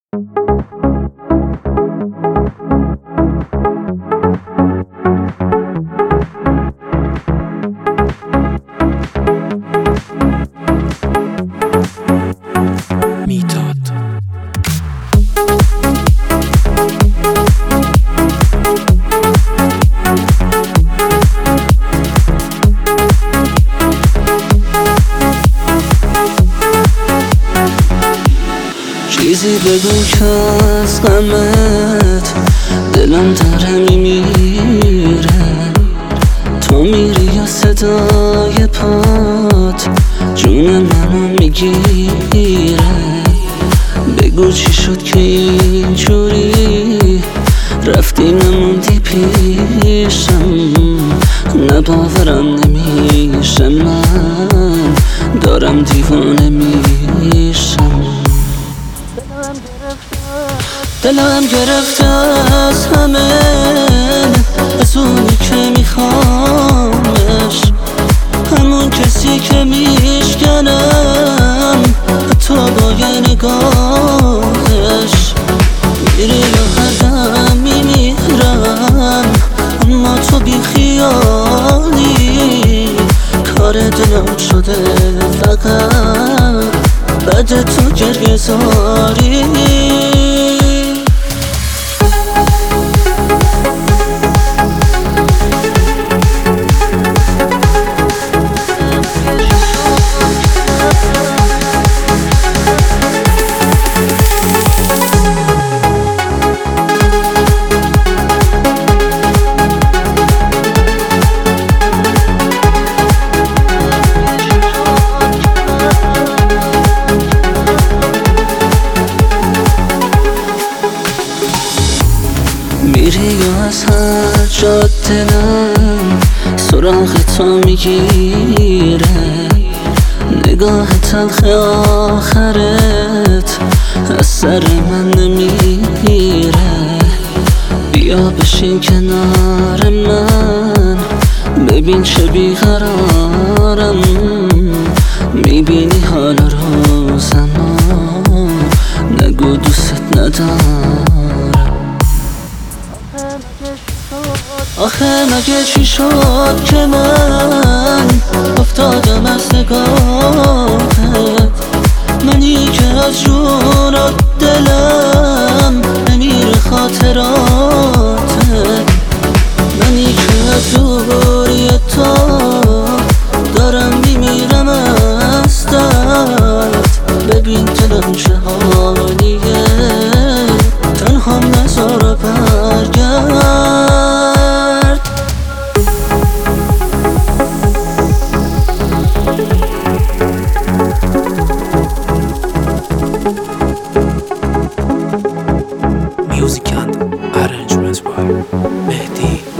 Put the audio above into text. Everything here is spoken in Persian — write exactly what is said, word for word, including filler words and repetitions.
چیزی بگو که از غمت دلم داره میمیره. تو میری یا صدای پات جون منو میگیره. بگو چی شد که اینجوری رفتی نموندی پیشم. نباورم نمیشه من دارم دیوانه میشم. دلم گرفته از همه، از اونی که میخوامش، همون کسی که میشکنم حتی با یه نگاهش. میری و هر دم میمیرم اما تو بی خیالی. کار دلم شده فقط بعد تو گریه زاری. میری و از هر جا دلم سراغ تو میگیره. نگاه تلخ آخرت از سر من نمیره. بیا بشین کنار من ببین چه بیقرارم. میبینی حال روزمو نگو دوست ندارم. آخه مگه چی شد که من افتادم از نگاهت؟ منی که از جونت دلم نمیره خاطراتت. منی که از دوری تو دارم میمیرم از درد. ببین دلم چه حالیه تنها نذار برگرد. Music and arrangements by Mehdi.